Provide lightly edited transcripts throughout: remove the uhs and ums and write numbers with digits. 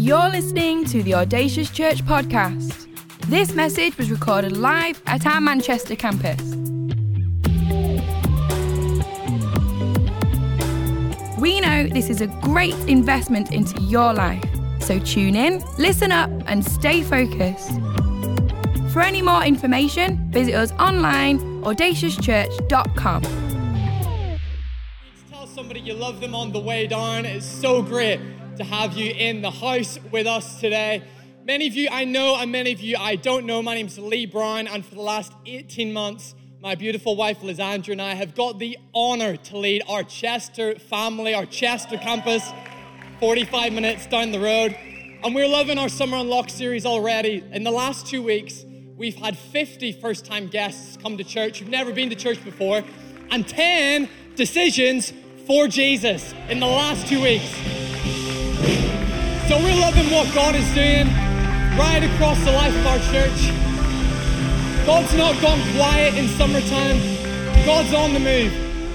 You're listening to the Audacious Church podcast. This message was recorded live at our Manchester campus. We know this is a great investment into your life, so tune in, listen up, and stay focused. For any more information, visit us online, audaciouschurch.com. Tell somebody you love them on the way down. It's so great to have you in the house with us today. Many of you I know and many of you I don't know. My name's Lee Brown, and for the last 18 months, my beautiful wife Lizandra and I have got the honor to lead our Chester family, our Chester campus, 45 minutes down the road. And we're loving our Summer Unlocked series already. In the last 2 weeks, we've had 50 first-time guests come to church who've never been to church before, and 10 decisions for Jesus in the last 2 weeks. So we're loving what God is doing right across the life of our church. God's not gone quiet in summertime. God's on the move.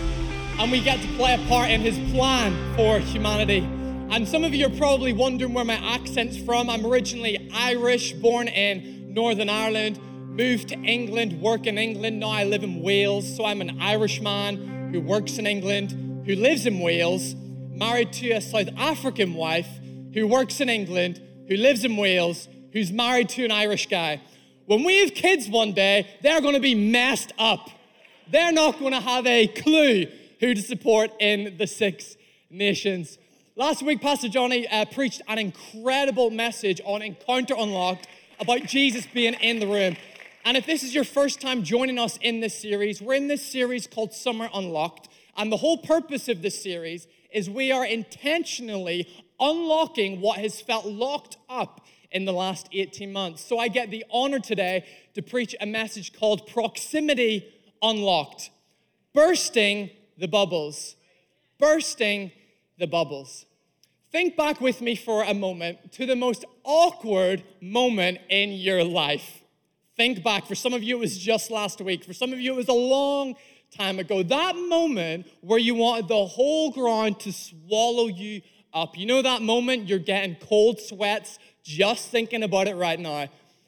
And we get to play a part in his plan for humanity. And some of you are probably wondering where my accent's from. I'm originally Irish, born in Northern Ireland, moved to England, work in England. Now I live in Wales. So I'm an Irishman who works in England, who lives in Wales, married to a South African wife who works in England, who lives in Wales, who's married to an Irish guy. When we have kids one day, they're going to be messed up. They're not going to have a clue who to support in the Six Nations. Last week, Pastor Johnny preached an incredible message on Encounter Unlocked about Jesus being in the room. And if this is your first time joining us in this series, we're in this series called Summer Unlocked. And the whole purpose of this series is we are intentionally unlocking what has felt locked up in the last 18 months. So I get the honor today to preach a message called Proximity Unlocked. Bursting the bubbles. Bursting the bubbles. Think back with me for a moment to the most awkward moment in your life. Think back. For some of you, it was just last week. For some of you, it was a long time ago. That moment where you wanted the whole ground to swallow you up. You know that moment you're getting cold sweats just thinking about it right now.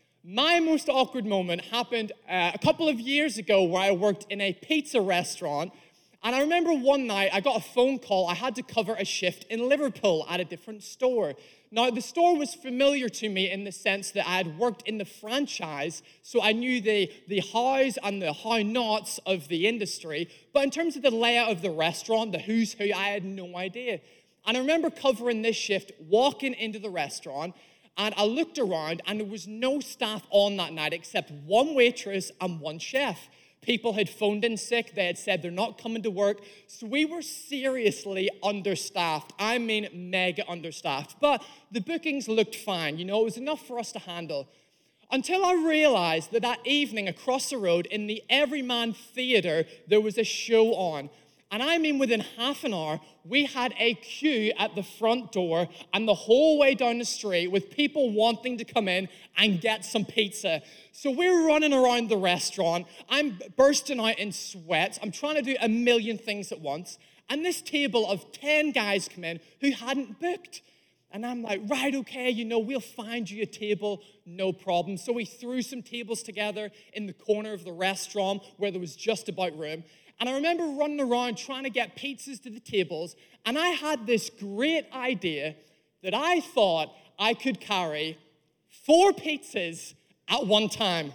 My most awkward moment happened a couple of years ago where I worked in a pizza restaurant. And I remember one night I got a phone call. I had to cover a shift in Liverpool at a different store. Now, the store was familiar to me in the sense that I had worked in the franchise, so I knew the hows and the how-nots of the industry. But in terms of the layout of the restaurant, the who's who, I had no idea. And I remember covering this shift, walking into the restaurant, and I looked around, and there was no staff on that night except one waitress and one chef. People had phoned in sick. They had said they're not coming to work. So we were seriously understaffed. I mean, mega understaffed. But the bookings looked fine. You know, it was enough for us to handle. Until I realized that evening across the road in the Everyman Theatre, there was a show on. And I mean, within half an hour, we had a queue at the front door and the whole way down the street with people wanting to come in and get some pizza. So we're running around the restaurant. I'm bursting out in sweats. I'm trying to do a million things at once. And this table of 10 guys come in who hadn't booked. And I'm like, right, okay, you know, we'll find you a table, no problem. So we threw some tables together in the corner of the restaurant where there was just about room. And I remember running around trying to get pizzas to the tables, and I had this great idea that I thought I could carry 4 pizzas at one time.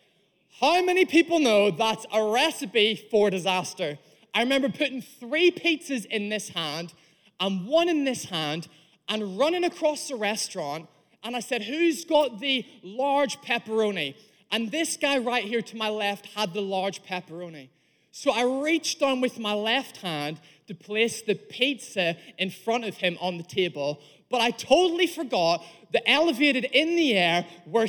How many people know that's a recipe for disaster? I remember putting 3 pizzas in this hand and 1 in this hand and running across the restaurant, and I said, who's got the large pepperoni? And this guy right here to my left had the large pepperoni. So I reached down with my left hand to place the pizza in front of him on the table, but I totally forgot that elevated in the air were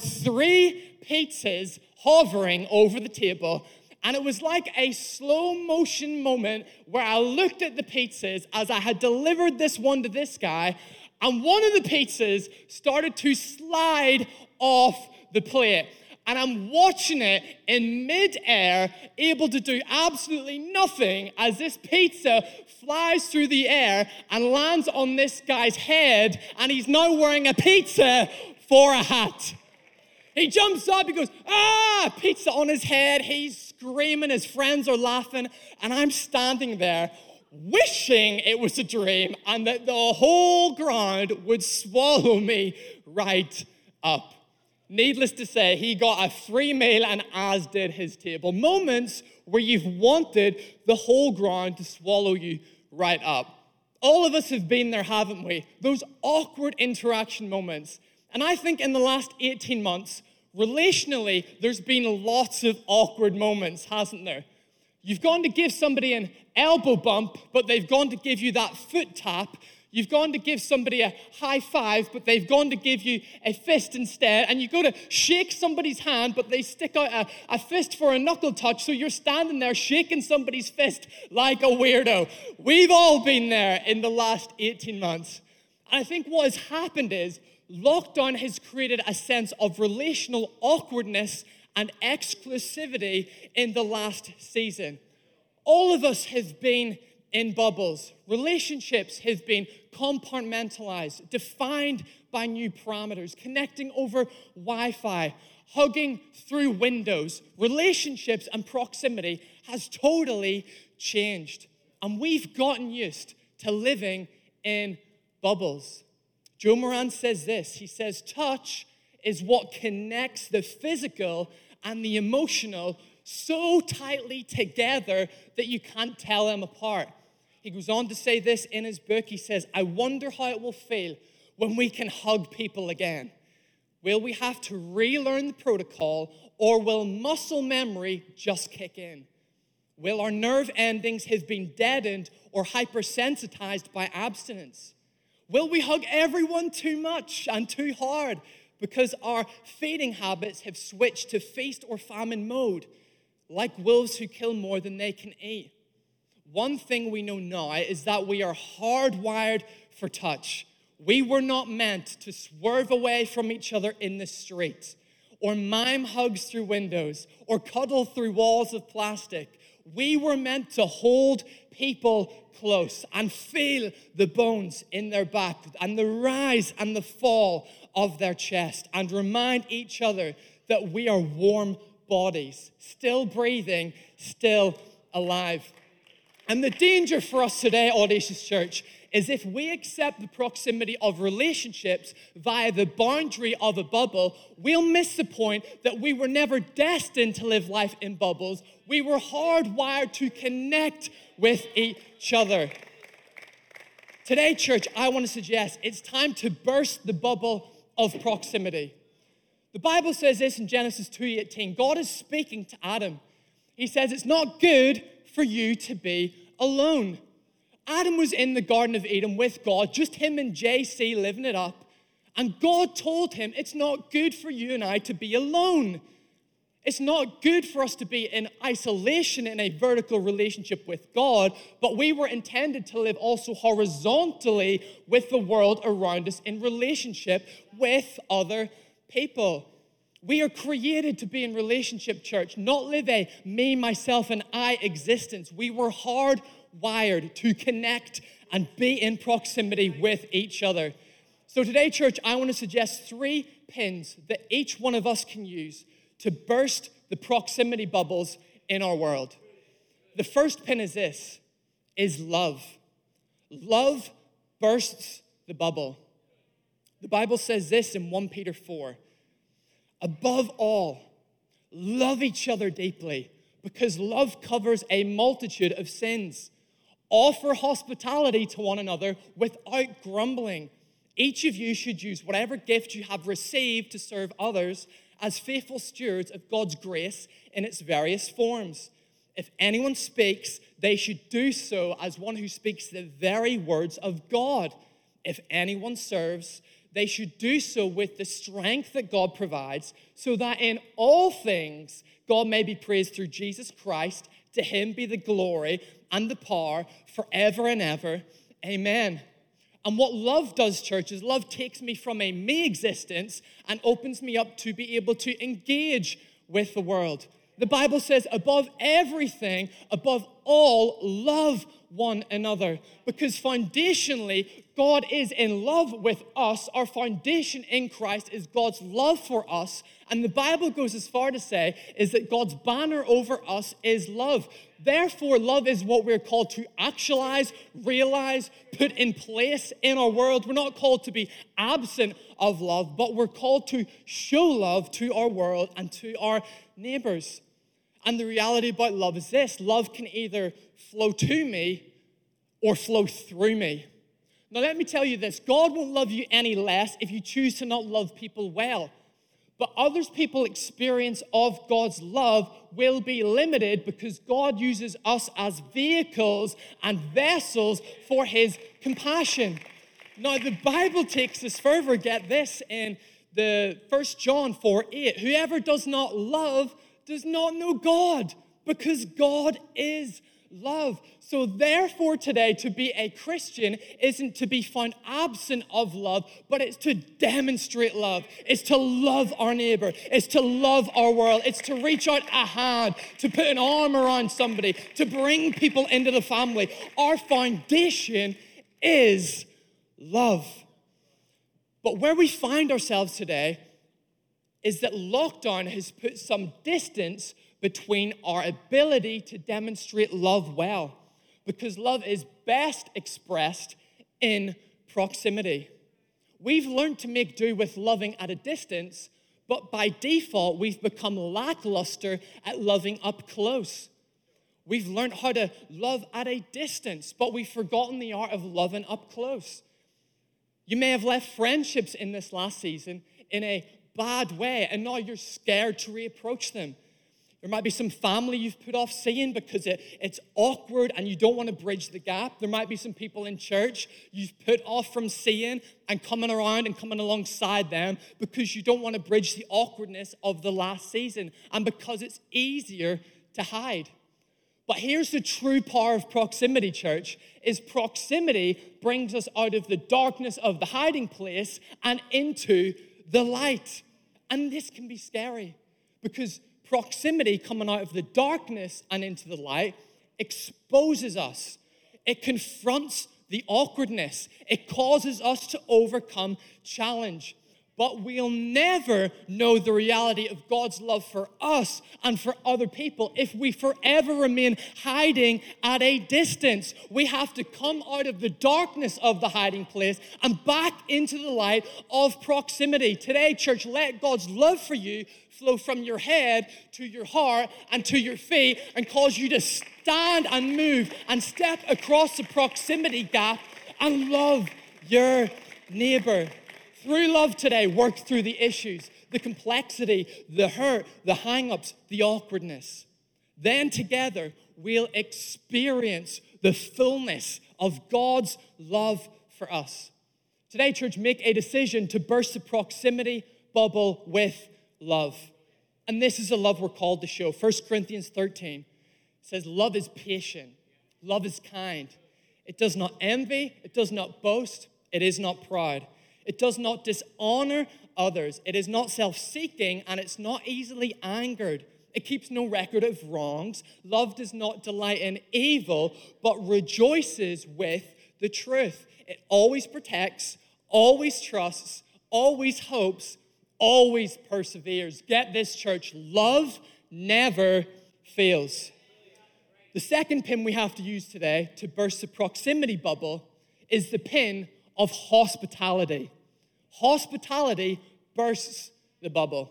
3 pizzas hovering over the table, and it was like a slow motion moment where I looked at the pizzas as I had delivered this one to this guy, and one of the pizzas started to slide off the plate. and I'm watching it in midair, able to do absolutely nothing as this pizza flies through the air and lands on this guy's head, and he's now wearing a pizza for a hat. He jumps up, he goes, pizza on his head, he's screaming, his friends are laughing, and I'm standing there wishing it was a dream and that the whole ground would swallow me right up. Needless to say, he got a free meal, and as did his table. Moments where you've wanted the whole ground to swallow you right up. All of us have been there, haven't we? Those awkward interaction moments. And I think in the last 18 months, relationally, there's been lots of awkward moments, hasn't there? You've gone to give somebody an elbow bump, but they've gone to give you that foot tap. You've gone to give somebody a high five, but they've gone to give you a fist instead. And you go to shake somebody's hand, but they stick out a fist for a knuckle touch. So you're standing there shaking somebody's fist like a weirdo. We've all been there in the last 18 months. And I think what has happened is lockdown has created a sense of relational awkwardness and exclusivity in the last season. All of us have been in bubbles. Relationships have been compartmentalized, defined by new parameters, connecting over Wi-Fi, hugging through windows. Relationships and proximity has totally changed. And we've gotten used to living in bubbles. Joe Moran says this. He says, touch is what connects the physical and the emotional so tightly together that you can't tell them apart. He goes on to say this in his book. He says, I wonder how it will feel when we can hug people again. Will we have to relearn the protocol, or will muscle memory just kick in? Will our nerve endings have been deadened or hypersensitized by abstinence? Will we hug everyone too much and too hard because our feeding habits have switched to feast or famine mode, like wolves who kill more than they can eat? One thing we know now is that we are hardwired for touch. We were not meant to swerve away from each other in the street, or mime hugs through windows, or cuddle through walls of plastic. We were meant to hold people close and feel the bones in their back and the rise and the fall of their chest, and remind each other that we are warm bodies, still breathing, still alive. And the danger for us today, Audacious Church, is if we accept the proximity of relationships via the boundary of a bubble, we'll miss the point that we were never destined to live life in bubbles. We were hardwired to connect with each other. Today, church, I want to suggest it's time to burst the bubble of proximity. The Bible says this in Genesis 2:18. God is speaking to Adam. He says, it's not good for you to be alone. Adam was in the Garden of Eden with God, just him and JC living it up. And God told him, it's not good for you and I to be alone. It's not good for us to be in isolation in a vertical relationship with God, but we were intended to live also horizontally with the world around us in relationship with other people. We are created to be in relationship, church, not live a me, myself, and I existence. We were hardwired to connect and be in proximity with each other. So today, church, I want to suggest 3 pins that each one of us can use to burst the proximity bubbles in our world. The first pin is this, is love. Love bursts the bubble. The Bible says this in 1 Peter 4. Above all, love each other deeply, because love covers a multitude of sins. Offer hospitality to one another without grumbling. Each of you should use whatever gift you have received to serve others as faithful stewards of God's grace in its various forms. If anyone speaks, they should do so as one who speaks the very words of God. If anyone serves, they should do so with the strength that God provides, so that in all things God may be praised through Jesus Christ. To him be the glory and the power forever and ever. Amen. And what love does, church, is love takes me from a me existence and opens me up to be able to engage with the world. The Bible says, above everything, above all, love one another. Because foundationally, God is in love with us. Our foundation in Christ is God's love for us. And the Bible goes as far to say is that God's banner over us is love. Therefore, love is what we're called to actualize, realize, put in place in our world. We're not called to be absent of love, but we're called to show love to our world and to our neighbors. And the reality about love is this: love can either flow to me or flow through me. Now, let me tell you this: God won't love you any less if you choose to not love people well. But others people's experience of God's love will be limited because God uses us as vehicles and vessels for his compassion. Now, the Bible takes this further. Get this in the 1 John 4:8. Whoever does not love does not know God, because God is love. So therefore today, to be a Christian isn't to be found absent of love, but it's to demonstrate love. It's to love our neighbor. It's to love our world. It's to reach out a hand, to put an arm around somebody, to bring people into the family. Our foundation is love. But where we find ourselves today is that lockdown has put some distance between our ability to demonstrate love well, because love is best expressed in proximity. We've learned to make do with loving at a distance, but by default, we've become lackluster at loving up close. We've learned how to love at a distance, but we've forgotten the art of loving up close. You may have left friendships in this last season in a bad way, and now you're scared to reapproach them. There might be some family you've put off seeing because it's awkward and you don't want to bridge the gap. There might be some people in church you've put off from seeing and coming around and coming alongside them because you don't want to bridge the awkwardness of the last season and because it's easier to hide. But here's the true power of proximity, church, is proximity brings us out of the darkness of the hiding place and into the light. And this can be scary because proximity coming out of the darkness and into the light exposes us. It confronts the awkwardness. It causes us to overcome challenge. But we'll never know the reality of God's love for us and for other people if we forever remain hiding at a distance. We have to come out of the darkness of the hiding place and back into the light of proximity. Today, church, let God's love for you flow from your head to your heart and to your feet and cause you to stand and move and step across the proximity gap and love your neighbor. Through love today, work through the issues, the complexity, the hurt, the hang-ups, the awkwardness. Then together, we'll experience the fullness of God's love for us. Today, church, make a decision to burst the proximity bubble with love. And this is the love we're called to show. 1 Corinthians 13 says, love is patient. Love is kind. It does not envy. It does not boast. It is not proud. It does not dishonor others. It is not self-seeking, and it's not easily angered. It keeps no record of wrongs. Love does not delight in evil, but rejoices with the truth. It always protects, always trusts, always hopes, always perseveres. Get this, church. Love never fails. The second pin we have to use today to burst the proximity bubble is the pin of hospitality. Hospitality bursts the bubble.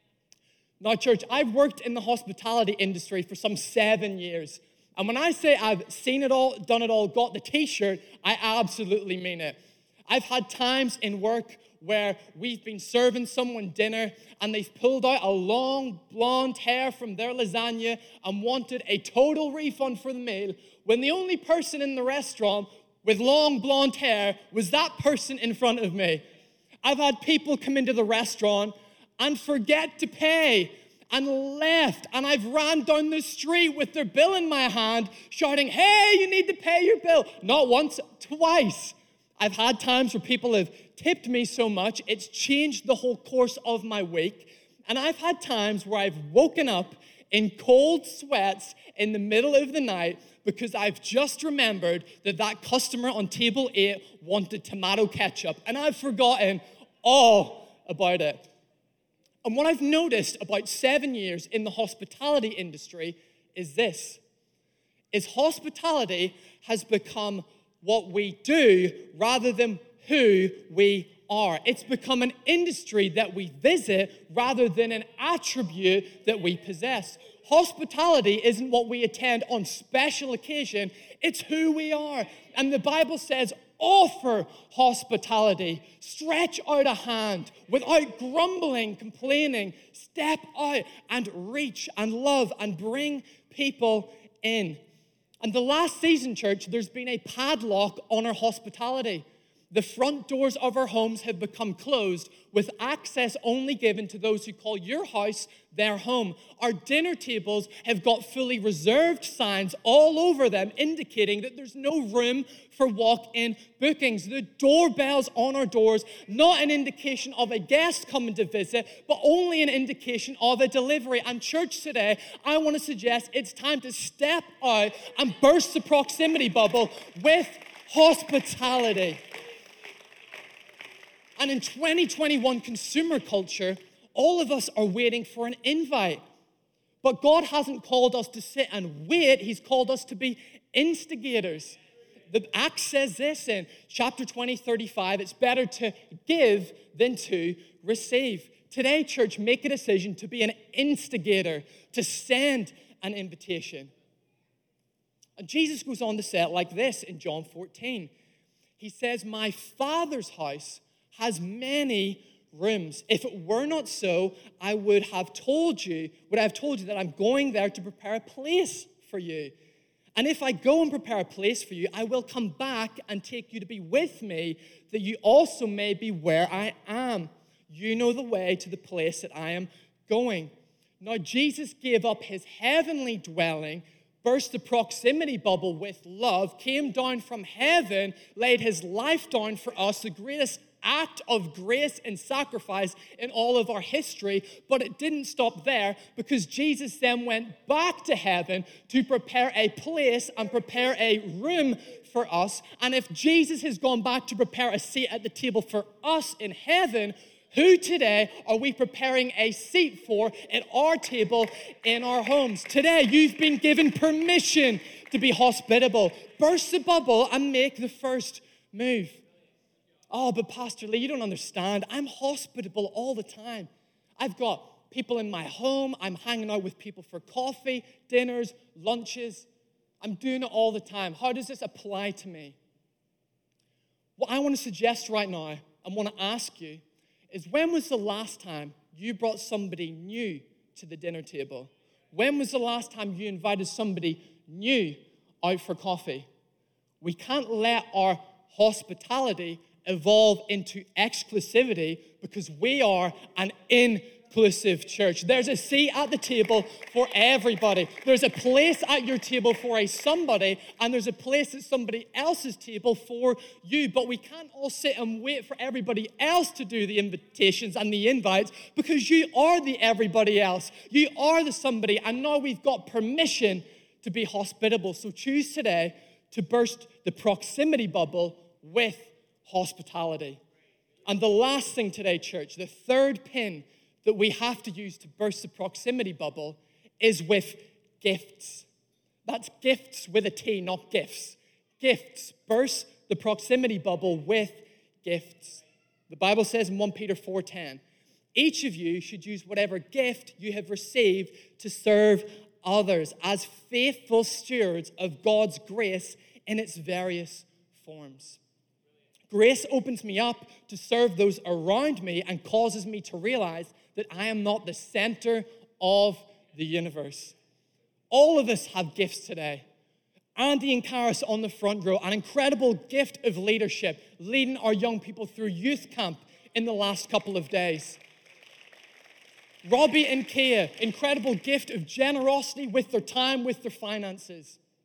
Now, church, I've worked in the hospitality industry for some 7 years. And when I say I've seen it all, done it all, got the t-shirt, I absolutely mean it. I've had times in work where we've been serving someone dinner and they've pulled out a long blonde hair from their lasagna and wanted a total refund for the meal when the only person in the restaurant with long blonde hair was that person in front of me. I've had people come into the restaurant and forget to pay and left, and I've ran down the street with their bill in my hand shouting, hey, you need to pay your bill. Not once, twice. I've had times where people have tipped me so much, it's changed the whole course of my week. And I've had times where I've woken up in cold sweats in the middle of the night because I've just remembered that that customer on table 8 wanted tomato ketchup, and I've forgotten all about it. And what I've noticed about 7 years in the hospitality industry is this, is hospitality has become what we do rather than who we are. It's become an industry that we visit rather than an attribute that we possess. Hospitality isn't what we attend on special occasion, it's who we are. And the Bible says, offer hospitality. Stretch out a hand without grumbling, complaining. Step out and reach and love and bring people in. And the last season, church, there's been a padlock on our hospitality. The front doors of our homes have become closed with access only given to those who call your house their home. Our dinner tables have got fully reserved signs all over them indicating that there's no room for walk-in bookings. The doorbells on our doors, not an indication of a guest coming to visit, but only an indication of a delivery. And church today, I want to suggest it's time to step out and burst the proximity bubble with hospitality. And in 2021 consumer culture, all of us are waiting for an invite. But God hasn't called us to sit and wait. He's called us to be instigators. The Acts says this in chapter 20, 35, it's better to give than to receive. Today, church, make a decision to be an instigator, to send an invitation. And Jesus goes on to say it like this in John 14. He says, my Father's house has many rooms. If it were not so, I would have told you that I'm going there to prepare a place for you. And if I go and prepare a place for you, I will come back and take you to be with me, that you also may be where I am. You know the way to the place that I am going. Now, Jesus gave up his heavenly dwelling, burst the proximity bubble with love, came down from heaven, laid his life down for us, the greatest act of grace and sacrifice in all of our history. But it didn't stop there, because Jesus then went back to heaven to prepare a place and prepare a room for us. And if Jesus has gone back to prepare a seat at the table for us in heaven, who today are we preparing a seat for at our table in our homes? Today, you've been given permission to be hospitable. Burst the bubble and make the first move. Oh, but Pastor Lee, you don't understand. I'm hospitable all the time. I've got people in my home. I'm hanging out with people for coffee, dinners, lunches. I'm doing it all the time. How does this apply to me? What I want to suggest right now, I want to ask you, is when was the last time you brought somebody new to the dinner table? When was the last time you invited somebody new out for coffee? We can't let our hospitality evolve into exclusivity, because we are an inclusive church. There's a seat at the table for everybody. There's a place at your table for a somebody, and there's a place at somebody else's table for you. But we can't all sit and wait for everybody else to do the invitations and the invites, because you are the everybody else. You are the somebody, and now we've got permission to be hospitable. So choose today to burst the proximity bubble with hospitality. And the last thing today, church, the third pin that we have to use to burst the proximity bubble is with gifts. That's gifts with a T, not gifts. Gifts. Burst the proximity bubble with gifts. The Bible says in 1 Peter 4:10, each of you should use whatever gift you have received to serve others as faithful stewards of God's grace in its various forms. Grace opens me up to serve those around me and causes me to realize that I am not the center of the universe. All of us have gifts today. Andy and Karis on the front row, an incredible gift of leadership, leading our young people through youth camp in the last couple of days. Robbie and Kia, incredible gift of generosity with their time, with their finances.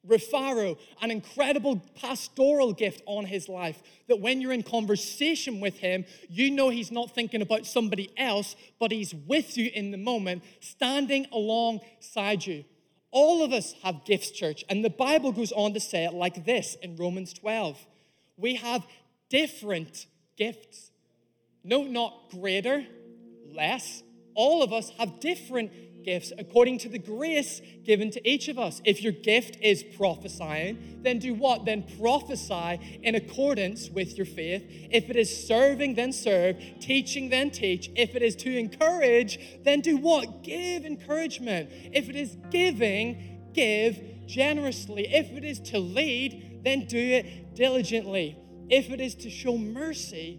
Rufaro, an incredible pastoral gift on his life, that when you're in conversation with him, you know he's not thinking about somebody else, but he's with you in the moment, standing alongside you. All of us have gifts, church, and the Bible goes on to say it like this in Romans 12. We have different gifts. No, not greater, less. All of us have different gifts according to the grace given to each of us. If your gift is prophesying, then do what? Then prophesy in accordance with your faith. If it is serving, then serve. Teaching, then teach. If it is to encourage, then do what? Give encouragement. If it is giving, give generously. If it is to lead, then do it diligently. If it is to show mercy,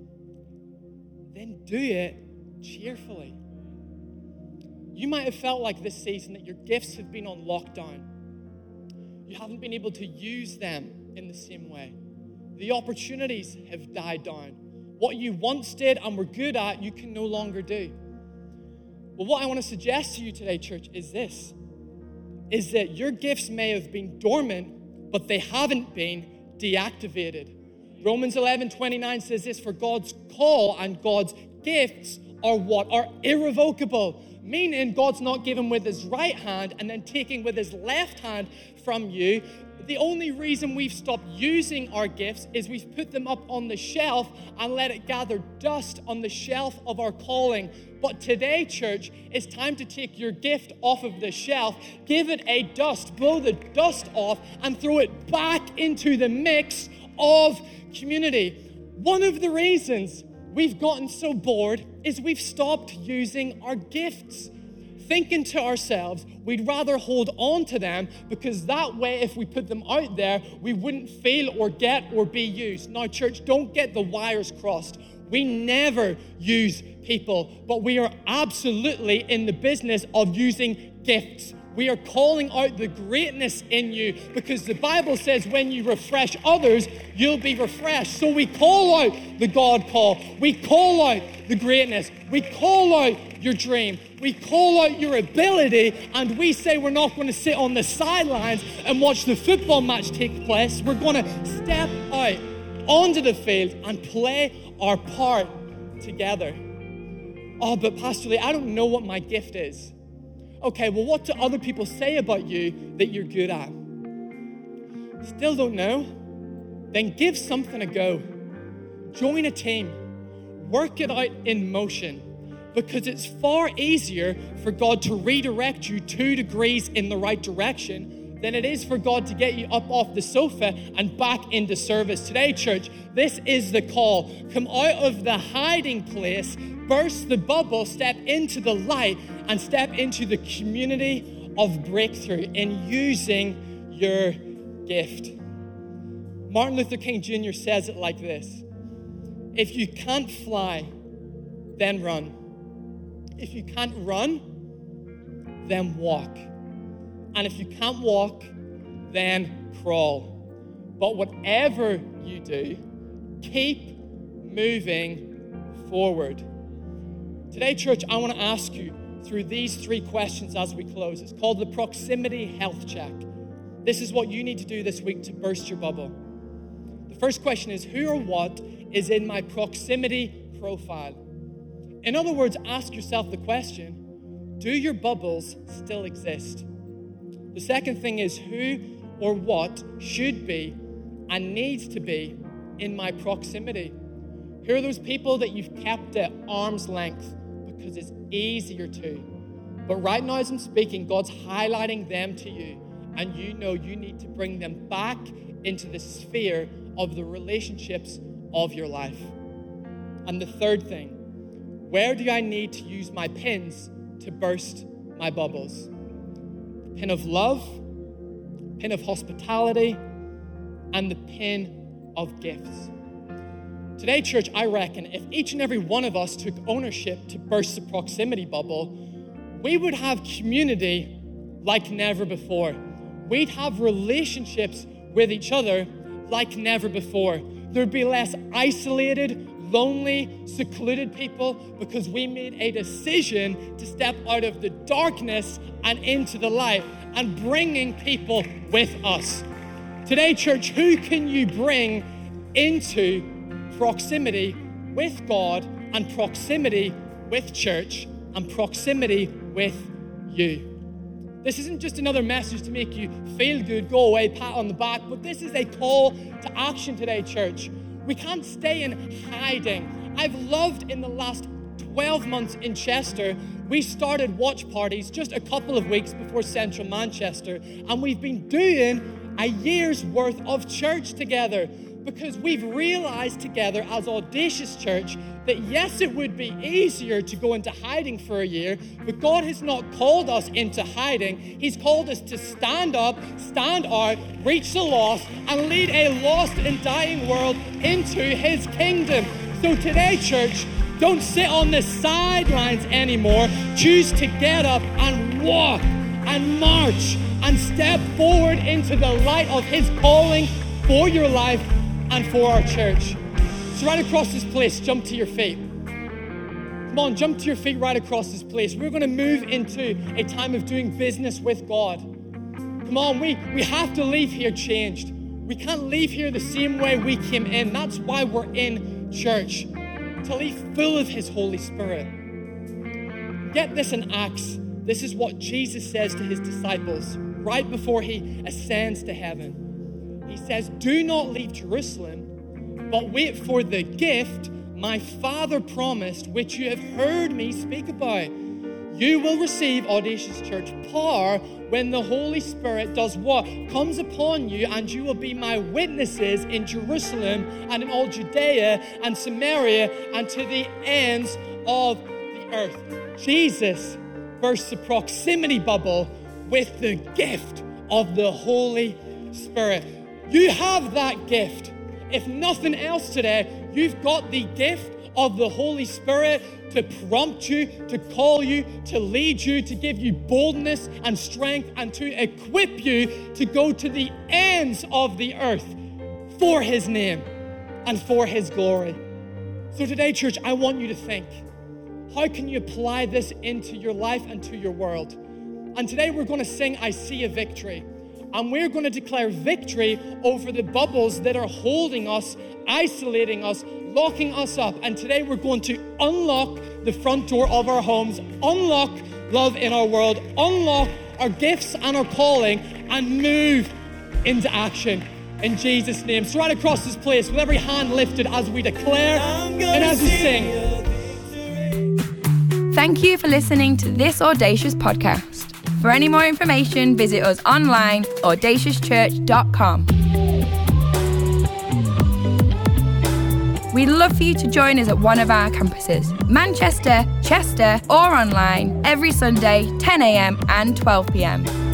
then do it cheerfully. You might have felt like this season that your gifts have been on lockdown. You haven't been able to use them in the same way. The opportunities have died down. What you once did and were good at, you can no longer do. Well, what I want to suggest to you today, church, is this, is that your gifts may have been dormant, but they haven't been deactivated. Romans 11:29 says this, for God's call and God's gifts are what? Are irrevocable. Meaning God's not giving with his right hand and then taking with his left hand from you. The only reason we've stopped using our gifts is we've put them up on the shelf and let it gather dust on the shelf of our calling. But today, church, it's time to take your gift off of the shelf, give it a dust, blow the dust off, and throw it back into the mix of community. One of the reasons we've gotten so bored is we've stopped using our gifts. Thinking to ourselves, we'd rather hold on to them because that way, if we put them out there, we wouldn't fail or get or be used. Now, church, don't get the wires crossed. We never use people, but we are absolutely in the business of using gifts. We are calling out the greatness in you because the Bible says when you refresh others, you'll be refreshed. So we call out the God call. We call out the greatness. We call out your dream. We call out your ability, and we say we're not going to sit on the sidelines and watch the football match take place. We're going to step out onto the field and play our part together. Oh, but Pastor Lee, I don't know what my gift is. Okay, well, what do other people say about you that you're good at? Still don't know? Then give something a go. Join a team. Work it out in motion, because it's far easier for God to redirect you 2 degrees in the right direction than it is for God to get you up off the sofa and back into service. Today, church, this is the call. Come out of the hiding place, burst the bubble, step into the light, and step into the community of breakthrough in using your gift. Martin Luther King Jr. says it like this: if you can't fly, then run. If you can't run, then walk. And if you can't walk, then crawl. But whatever you do, keep moving forward. Today, church, I want to ask you through these 3 questions as we close. It's called the Proximity Health Check. This is what you need to do this week to burst your bubble. The first question is, who or what is in my proximity profile? In other words, ask yourself the question, do your bubbles still exist? The second thing is, who or what should be and needs to be in my proximity? Who are those people that you've kept at arm's length because it's easier to? But right now as I'm speaking, God's highlighting them to you, and you know you need to bring them back into the sphere of the relationships of your life. And the third thing, where do I need to use my pins to burst my bubbles? The pin of love, pin of hospitality, and the pin of gifts. Today, church, I reckon if each and every one of us took ownership to burst the proximity bubble, we would have community like never before. We'd have relationships with each other like never before. There'd be less isolated, lonely, secluded people because we made a decision to step out of the darkness and into the light and bringing people with us. Today, church, who can you bring into proximity with God and proximity with church and proximity with you? This isn't just another message to make you feel good, go away, pat on the back, but this is a call to action today, church. We can't stay in hiding. I've loved in the last 12 months in Chester, we started watch parties just a couple of weeks before Central Manchester, and we've been doing a year's worth of church together because we've realized together as Audacious Church that yes, it would be easier to go into hiding for a year, but God has not called us into hiding. He's called us to stand up, stand out, reach the lost, and lead a lost and dying world into His kingdom. So today, church, don't sit on the sidelines anymore. Choose to get up and walk and march and step forward into the light of His calling for your life and for our church. So right across this place, jump to your feet. Come on, jump to your feet right across this place. We're going to move into a time of doing business with God. Come on, we have to leave here changed. We can't leave here the same way we came in. That's why we're in church, to leave full of His Holy Spirit. Get this in Acts. This is what Jesus says to His disciples right before He ascends to heaven. He says, "Do not leave Jerusalem, but wait for the gift my Father promised, which you have heard me speak about. You will receive, Audacious Church, power when the Holy Spirit does what? Comes upon you, and you will be my witnesses in Jerusalem and in all Judea and Samaria and to the ends of the earth." Jesus bursts the proximity bubble with the gift of the Holy Spirit. You have that gift. If nothing else today, you've got the gift of the Holy Spirit to prompt you, to call you, to lead you, to give you boldness and strength, and to equip you to go to the ends of the earth for His name and for His glory. So today, church, I want you to think, how can you apply this into your life and to your world? And today we're going to sing "I See a Victory." And we're going to declare victory over the bubbles that are holding us, isolating us, locking us up. And today we're going to unlock the front door of our homes, unlock love in our world, unlock our gifts and our calling, and move into action in Jesus' name. So right across this place, with every hand lifted as we declare and as we sing. Thank you for listening to this Audacious podcast. For any more information, visit us online, audaciouschurch.com. We'd love for you to join us at one of our campuses, Manchester, Chester, or online, every Sunday, 10 a.m. and 12 p.m.